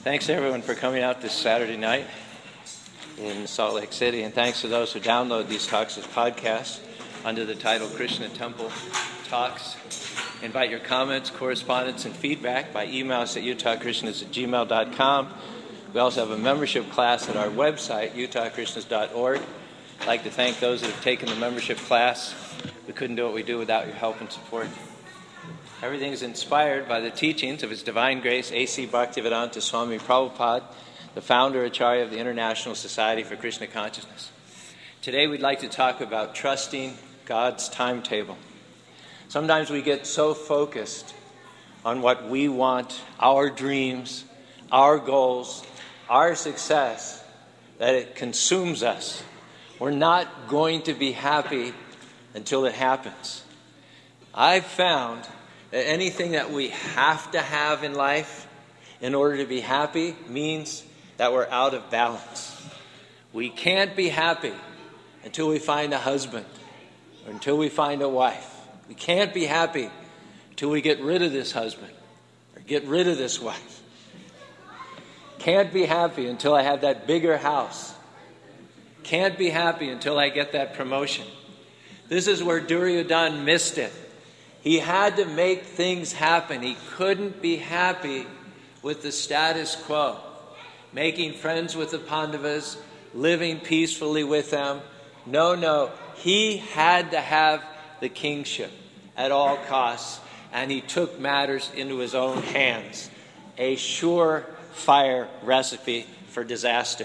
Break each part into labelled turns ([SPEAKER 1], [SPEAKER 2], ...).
[SPEAKER 1] Thanks to everyone for coming out this Saturday night in Salt Lake City, and thanks to those who download these talks as podcasts under the title Krishna Temple Talks. Invite your comments, correspondence, and feedback by email us at utahkrishnas@gmail.com. We also have a membership class at our website, utahkrishnas.org. I'd like to thank those that have taken the membership class. We couldn't do what we do without your help and support. Everything is inspired by the teachings of His Divine Grace, A.C. Bhaktivedanta Swami Prabhupada, the founder Acharya of the International Society for Krishna Consciousness. Today we'd like to talk about trusting God's timetable. Sometimes we get so focused on what we want, our dreams, our goals, our success, that it consumes us. We're not going to be happy until it happens. I've found that anything that we have to have in life in order to be happy means that we're out of balance. We can't be happy until we find a husband or until we find a wife. We can't be happy until we get rid of this husband or get rid of this wife. Can't be happy until I have that bigger house. Can't be happy until I get that promotion. This is where Duryodhana missed it. He had to make things happen. He couldn't be happy with the status quo. Making friends with the Pandavas, living peacefully with them. No. He had to have the kingship at all costs, and he took matters into his own hands. A surefire recipe for disaster.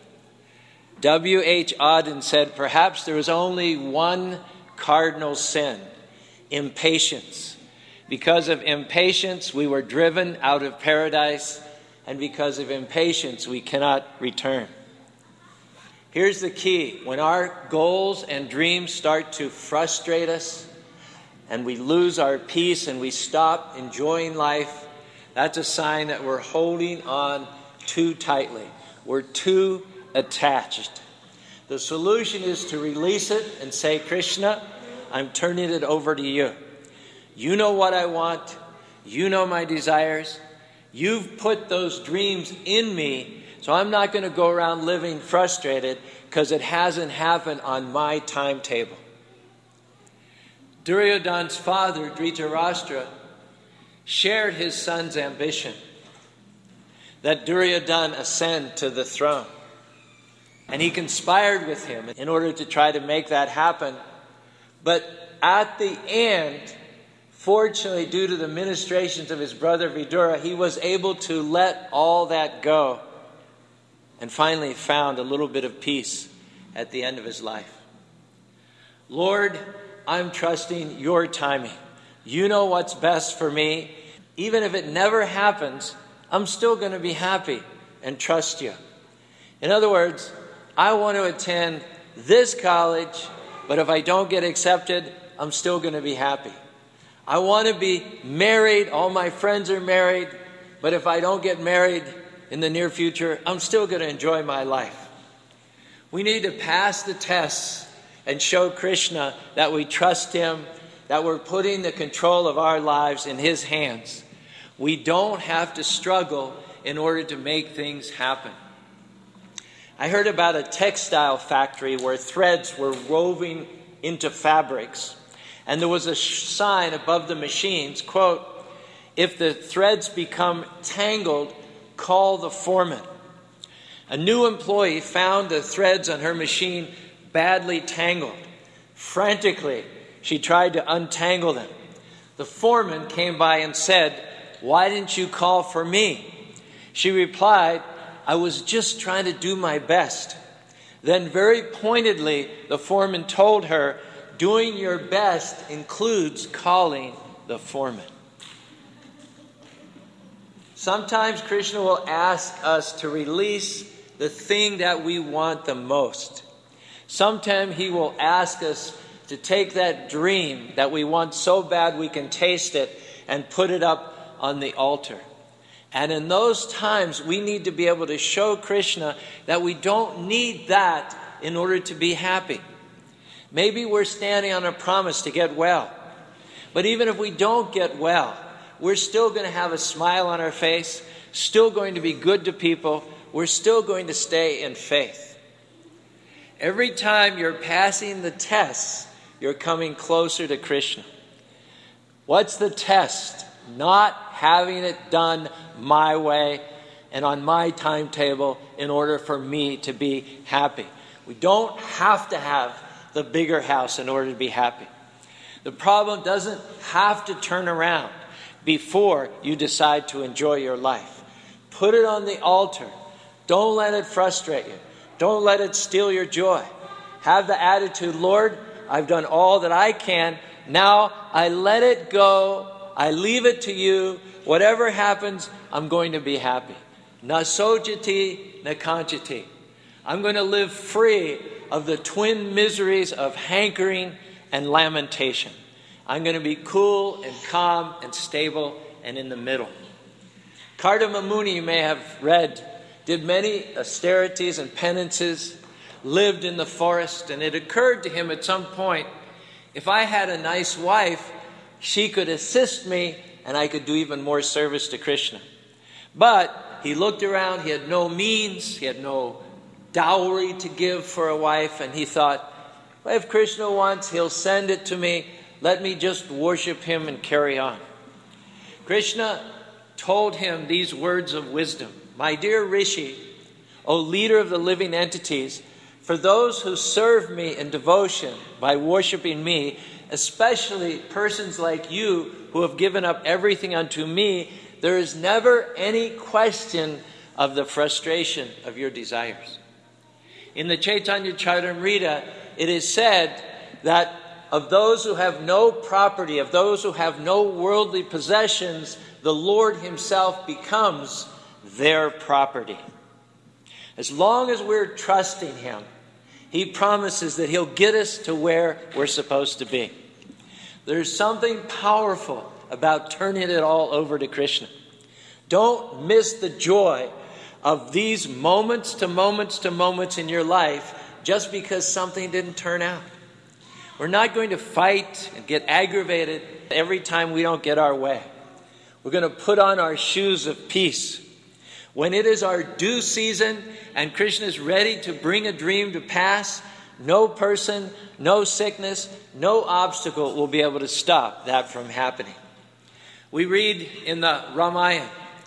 [SPEAKER 1] W.H. Auden said, perhaps there was only one cardinal sin: impatience. Because of impatience, we were driven out of paradise, and because of impatience, we cannot return. Here's the key. When our goals and dreams start to frustrate us, and we lose our peace and we stop enjoying life, that's a sign that we're holding on too tightly. We're too attached. The solution is to release it and say, Krishna, I'm turning it over to you. You know what I want. You know my desires. You've put those dreams in me, so I'm not going to go around living frustrated because it hasn't happened on my timetable. Duryodhana's father, Dhritarashtra, shared his son's ambition that Duryodhana ascend to the throne. And he conspired with him in order to try to make that happen. But at the end, fortunately, due to the ministrations of his brother Vidura, he was able to let all that go and finally found a little bit of peace at the end of his life. Lord, I'm trusting your timing. You know what's best for me. Even if it never happens, I'm still going to be happy and trust you. In other words, I want to attend this college, but if I don't get accepted, I'm still going to be happy. I want to be married. All my friends are married, but if I don't get married in the near future, I'm still going to enjoy my life. We need to pass the tests and show Krishna that we trust him, that we're putting the control of our lives in his hands. We don't have to struggle in order to make things happen. I heard about a textile factory where threads were woven into fabrics. And there was a sign above the machines, quote, if the threads become tangled, call the foreman. A new employee found the threads on her machine badly tangled. Frantically, she tried to untangle them. The foreman came by and said, why didn't you call for me? She replied, I was just trying to do my best. Then very pointedly, the foreman told her, doing your best includes calling the foreman. Sometimes Krishna will ask us to release the thing that we want the most. Sometimes he will ask us to take that dream that we want so bad we can taste it and put it up on the altar. And in those times, we need to be able to show Krishna that we don't need that in order to be happy. Maybe we're standing on a promise to get well. But even if we don't get well, we're still going to have a smile on our face still going to be good to people. We're still going to stay in faith. Every time you're passing the tests, you're coming closer to Krishna. What's the test? Not having it done my way and on my timetable in order for me to be happy. We don't have to have the bigger house in order to be happy. The problem doesn't have to turn around before you decide to enjoy your life. Put it on the altar. Don't let it frustrate you. Don't let it steal your joy. Have the attitude, Lord, I've done all that I can. Now I let it go. I leave it to you. Whatever happens, I'm going to be happy. Na sojati, na kanchati. I'm going to live free of the twin miseries of hankering and lamentation. I'm going to be cool and calm and stable and in the middle. Kardama Muni, you may have read, did many austerities and penances, lived in the forest, and it occurred to him at some point, if I had a nice wife, she could assist me and I could do even more service to Krishna. But he looked around, he had no means, he had no dowry to give for a wife, and he thought, well, if Krishna wants, he'll send it to me. Let me just worship him and carry on. Krishna told him these words of wisdom. My dear Rishi, O leader of the living entities, for those who serve me in devotion by worshiping me, especially persons like you who have given up everything unto me, there is never any question of the frustration of your desires. In the Chaitanya Charitamrita, it is said that of those who have no property, of those who have no worldly possessions, the Lord himself becomes their property. As long as we're trusting him, he promises that he'll get us to where we're supposed to be. There's something powerful about turning it all over to Krishna. Don't miss the joy of these moments to moments in your life just because something didn't turn out. We're not going to fight and get aggravated every time we don't get our way. We're going to put on our shoes of peace. When it is our due season and Krishna is ready to bring a dream to pass, no person, no sickness, no obstacle will be able to stop that from happening. We read in the Ramayana,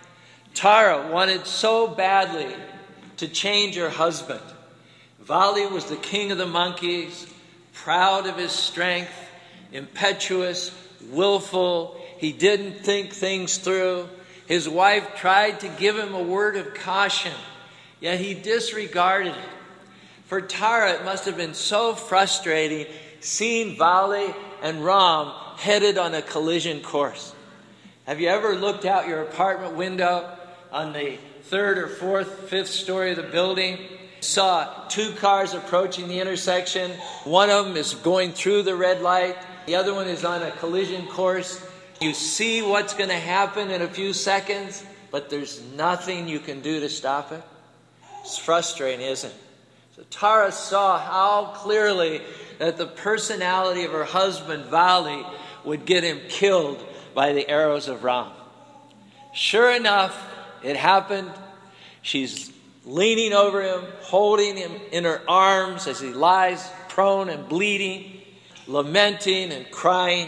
[SPEAKER 1] Tara wanted so badly to change her husband. Vali was the king of the monkeys, proud of his strength, impetuous, willful. He didn't think things through. His wife tried to give him a word of caution, yet he disregarded it. For Tara, it must have been so frustrating seeing Vali and Ram headed on a collision course. Have you ever looked out your apartment window on the third or fourth, fifth story of the building? Saw two cars approaching the intersection. One of them is going through the red light. The other one is on a collision course. You see what's going to happen in a few seconds, but there's nothing you can do to stop it. It's frustrating, isn't it? So Tara saw how clearly that the personality of her husband, Vali, would get him killed by the arrows of Ram. Sure enough, it happened. She's leaning over him, holding him in her arms as he lies prone and bleeding, lamenting and crying.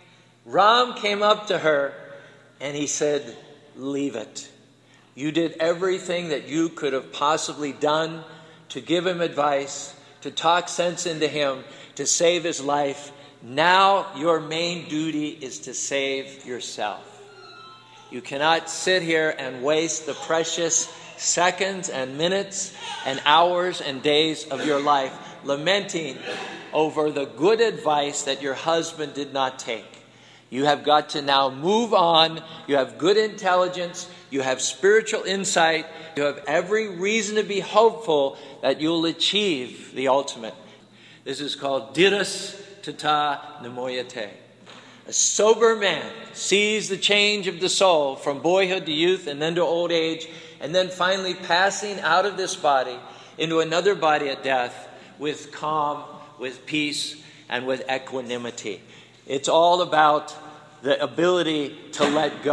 [SPEAKER 1] Ram came up to her and he said, leave it. You did everything that you could have possibly done to give him advice, to talk sense into him, to save his life. Now your main duty is to save yourself. You cannot sit here and waste the precious seconds and minutes and hours and days of your life lamenting over the good advice that your husband did not take. You have got to now move on. You have good intelligence. You have spiritual insight. You have every reason to be hopeful that you'll achieve the ultimate. This is called Dhiras Tata Namoyate. A sober man sees the change of the soul from boyhood to youth and then to old age, and then finally passing out of this body into another body at death with calm, with peace, and with equanimity. It's all about the ability to let go.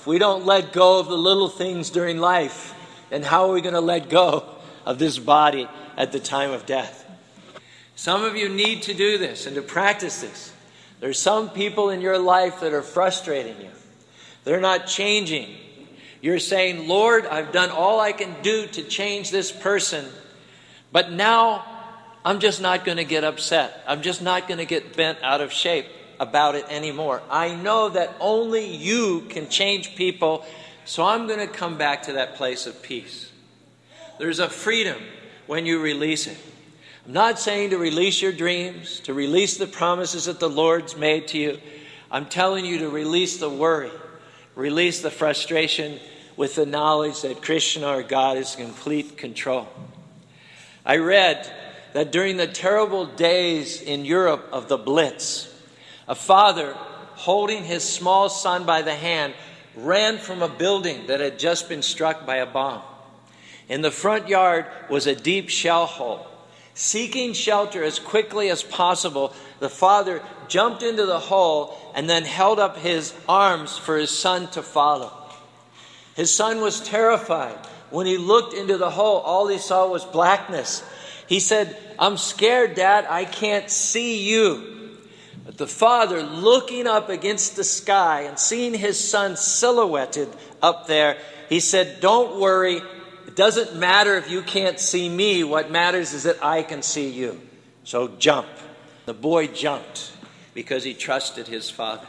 [SPEAKER 1] If we don't let go of the little things during life, then how are we going to let go of this body at the time of death? Some of you need to do this and to practice this. There's some people in your life that are frustrating you. They're not changing. You're saying, Lord, I've done all I can do to change this person, but now I'm just not going to get upset. I'm just not going to get bent out of shape about it anymore. I know that only you can change people, so I'm going to come back to that place of peace. There's a freedom when you release it. I'm not saying to release your dreams, to release the promises that the Lord's made to you. I'm telling you to release the worry, release the frustration with the knowledge that Krishna, our God, is in complete control. I read that during the terrible days in Europe of the Blitz, a father holding his small son by the hand ran from a building that had just been struck by a bomb. In the front yard was a deep shell hole. Seeking shelter as quickly as possible, the father jumped into the hole and then held up his arms for his son to follow. His son was terrified. When he looked into the hole, all he saw was blackness. He said, I'm scared, Dad. I can't see you. But the father, looking up against the sky and seeing his son silhouetted up there, he said, don't worry. It doesn't matter if you can't see me. What matters is that I can see you. So jump. The boy jumped because he trusted his father.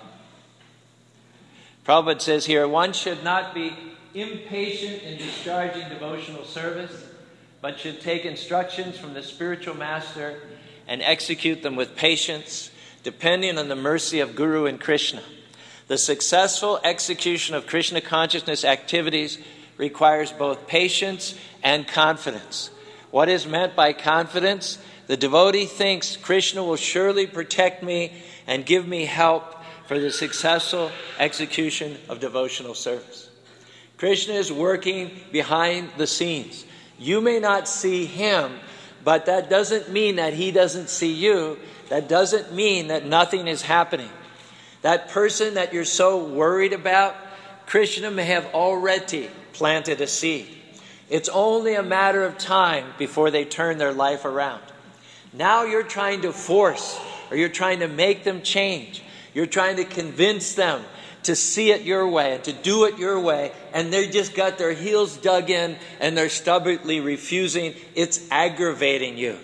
[SPEAKER 1] Prabhupada says here, one should not be impatient in discharging devotional service, but should take instructions from the spiritual master and execute them with patience, depending on the mercy of Guru and Krishna. The successful execution of Krishna consciousness activities requires both patience and confidence. What is meant by confidence? The devotee thinks Krishna will surely protect me and give me help for the successful execution of devotional service. Krishna is working behind the scenes. You may not see him, but that doesn't mean that he doesn't see you. That doesn't mean that nothing is happening. That person that you're so worried about, Krishna may have already planted a seed. It's only a matter of time before they turn their life around. Now you're trying to force, or you're trying to make them change. You're trying to convince them to see it your way and to do it your way, and they just got their heels dug in and they're stubbornly refusing. It's aggravating you.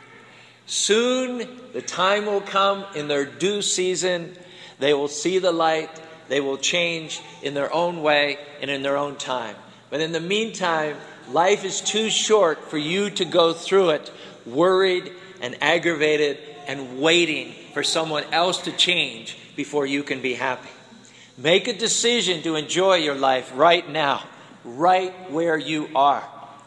[SPEAKER 1] Soon the time will come in their due season. They will see the light. They will change in their own way and in their own time. But in the meantime, life is too short for you to go through it worried and aggravated and waiting for someone else to change before you can be happy. Make a decision to enjoy your life right now, right where you are.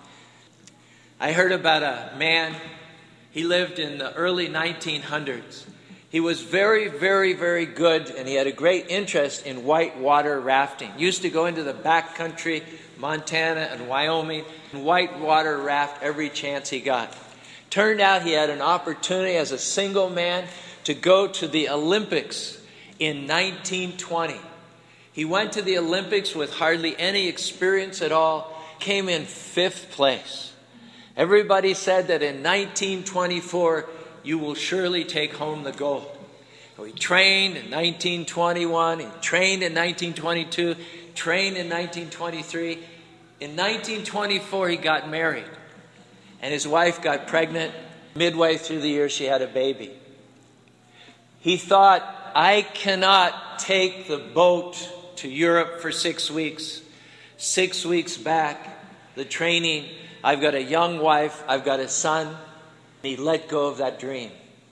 [SPEAKER 1] I heard about a man. He lived in the early 1900s. He was very, very, very good, and he had a great interest in whitewater rafting. Used to go into the backcountry, Montana and Wyoming, and whitewater raft every chance he got. Turned out he had an opportunity as a single man to go to the Olympics in 1920. He went to the Olympics with hardly any experience at all, came in 5th place. Everybody said that in 1924, you will surely take home the gold. So he trained in 1921, he trained in 1922, trained in 1923. In 1924, he got married, and his wife got pregnant. Midway through the year, she had a baby. He thought, I cannot take the boat to Europe for 6 weeks. 6 weeks back, the training, I've got a young wife, I've got a son. He let go of that dream.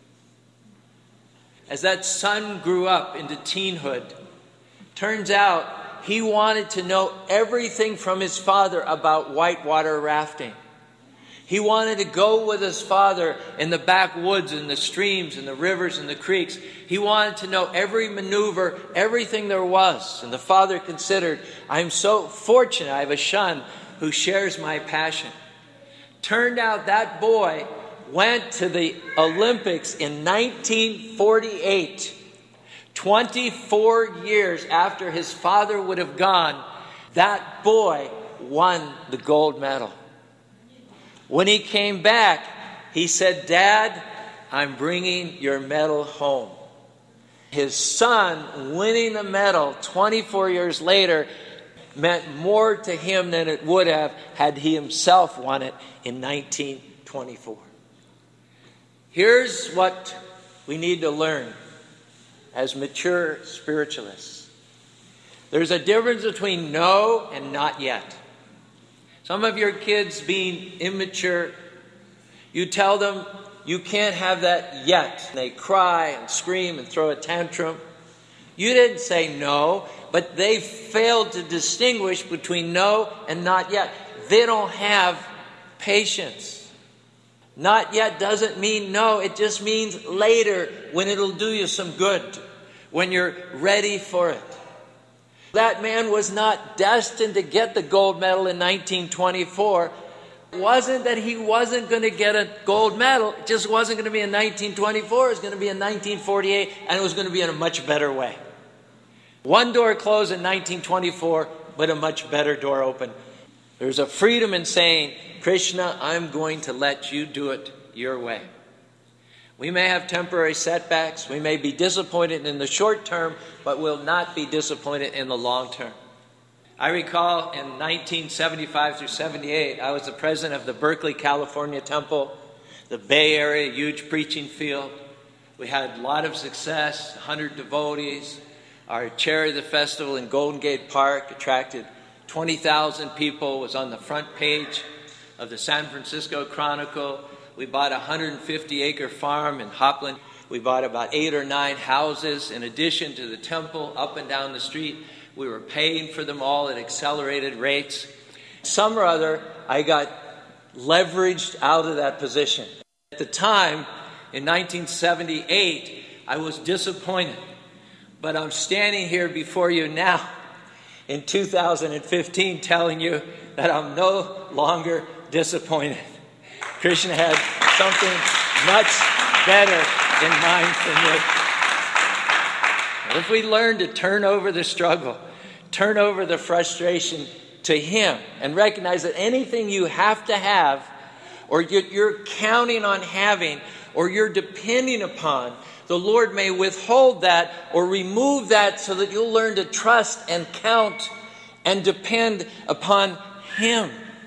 [SPEAKER 1] As that son grew up into teenhood, turns out he wanted to know everything from his father about whitewater rafting. He wanted to go with his father in the backwoods and the streams and the rivers and the creeks. He wanted to know every maneuver, everything there was. And the father considered, I'm so fortunate I have a son who shares my passion. Turned out that boy went to the Olympics in 1948 24 years after his father would have gone, that boy won the gold medal. When he came back, he said, "Dad, I'm bringing your medal home." His son winning the medal 24 years later meant more to him than it would have had he himself won it in 1924. Here's what we need to learn as mature spiritualists. There's a difference between no and not yet. Some of your kids being immature, you tell them you can't have that yet. They cry and scream and throw a tantrum. You didn't say no, but they failed to distinguish between no and not yet. They don't have patience. Not yet doesn't mean no. It just means later, when it'll do you some good, when you're ready for it. That man was not destined to get the gold medal in 1924. It wasn't that he wasn't going to get a gold medal. It just wasn't going to be in 1924. It was going to be in 1948, and it was going to be in a much better way. One door closed in 1924, but a much better door opened. There's a freedom in saying, "Krishna, I'm going to let you do it your way." We may have temporary setbacks. We may be disappointed in the short term, but will not be disappointed in the long term. I recall in 1975 through 78, I was the president of the Berkeley, California Temple, the Bay Area, huge preaching field. We had a lot of success, 100 devotees. Our chair of the festival in Golden Gate Park attracted 20,000 people, was on the front page of the San Francisco Chronicle. We bought a 150-acre farm in Hopland. We bought about 8 or 9 houses in addition to the temple up and down the street. We were paying for them all at accelerated rates. Some or other, I got leveraged out of that position. At the time, in 1978, I was disappointed. But I'm standing here before you now in 2015 telling you that I'm no longer disappointed. Krishna had something much better in mind for me. If we learn to turn over the struggle, turn over the frustration to Him, and recognize that anything you have to have, or you're counting on having, or you're depending upon, the Lord may withhold that or remove that so that you'll learn to trust and count and depend upon Him.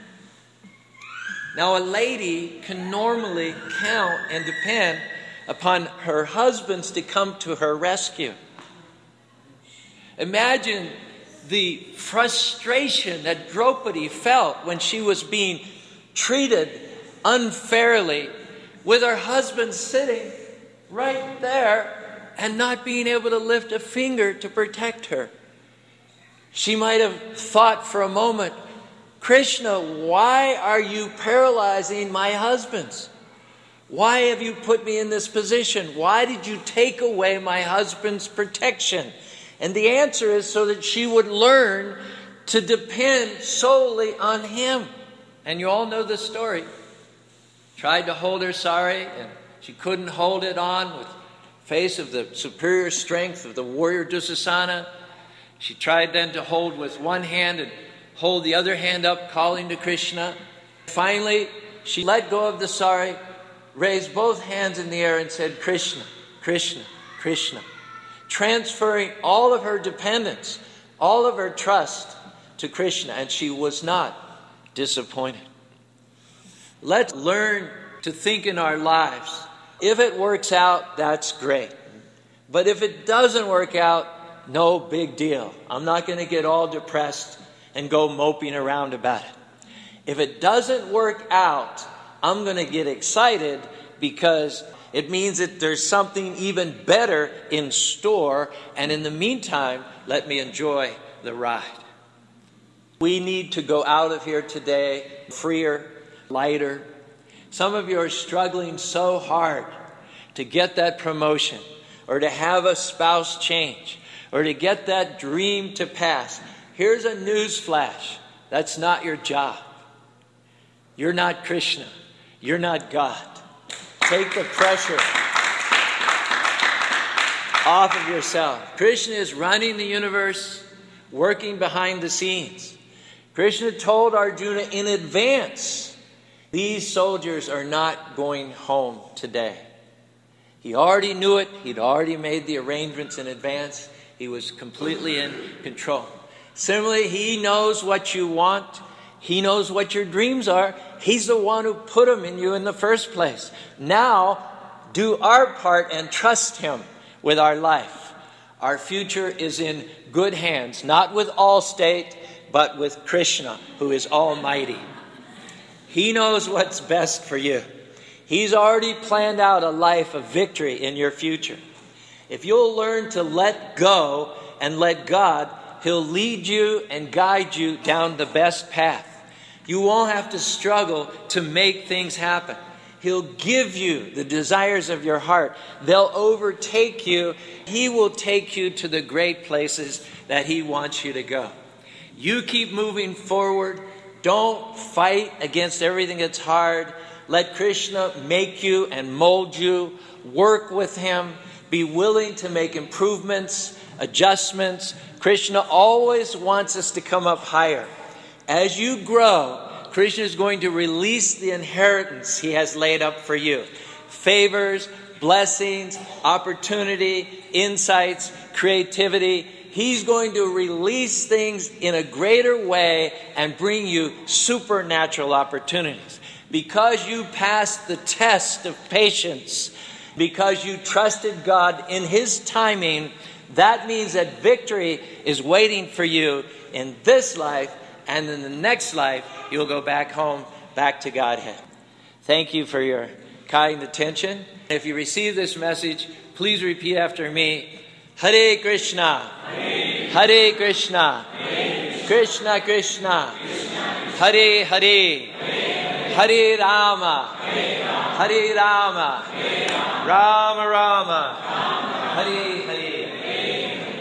[SPEAKER 1] Now, a lady can normally count and depend upon her husbands to come to her rescue. Imagine the frustration that Draupadi felt when she was being treated unfairly, with her husband sitting right there and not being able to lift a finger to protect her. She might have thought for a moment, "Krishna, why are you paralyzing my husbands? Why have you put me in this position? Why did you take away my husband's protection?" And the answer is so that she would learn to depend solely on Him. And you all know the story. Tried to hold her sari, and she couldn't hold it on with face of the superior strength of the warrior Dusasana. She tried then to hold with one hand and hold the other hand up, calling to Krishna. Finally, she let go of the sari, raised both hands in the air and said, "Krishna, Krishna, Krishna," transferring all of her dependence, all of her trust to Krishna, and she was not disappointed. Let's learn to think in our lives, if it works out, that's great. But if it doesn't work out, no big deal. I'm not going to get all depressed and go moping around about it. If it doesn't work out, I'm going to get excited because it means that there's something even better in store. And in the meantime, let me enjoy the ride. We need to go out of here today freer, lighter. Some of you are struggling so hard to get that promotion, or to have a spouse change, or to get that dream to pass. Here's a news flash. That's not your job. You're not Krishna. You're not God. Take the pressure. off of yourself. Krishna is running the universe, working behind the scenes. Krishna told Arjuna in advance, these soldiers are not going home today. He already knew it. He'd already made the arrangements in advance. He was completely in control. Similarly, he knows what you want. He knows what your dreams are. He's the one who put them in you in the first place. Now, do our part and trust him with our life. Our future is in good hands, not with Allstate, but with Krishna, who is almighty. He knows what's best for you. He's already planned out a life of victory in your future. If you'll learn to let go and let God, he'll lead you and guide you down the best path. You won't have to struggle to make things happen. He'll give you the desires of your heart. They'll overtake you. He will take you to the great places that he wants you to go. You keep moving forward. Don't fight against everything that's hard. Let Krishna make you and mold you. Work with him. Be willing to make improvements, adjustments. Krishna always wants us to come up higher. As you grow, Krishna is going to release the inheritance he has laid up for you. Favors, blessings, opportunity, insights, creativity. He's going to release things in a greater way and bring you supernatural opportunities. Because you passed the test of patience, because you trusted God in his timing, that means that victory is waiting for you in this life, and in the next life, you'll go back home, back to Godhead. Thank you for your kind attention. If you receive this message, please repeat after me. Hare Krishna, Hare Krishna, Krishna Krishna, Hare Hare, Hare Rama, Hare Rama, Rama Rama, Hare Hare.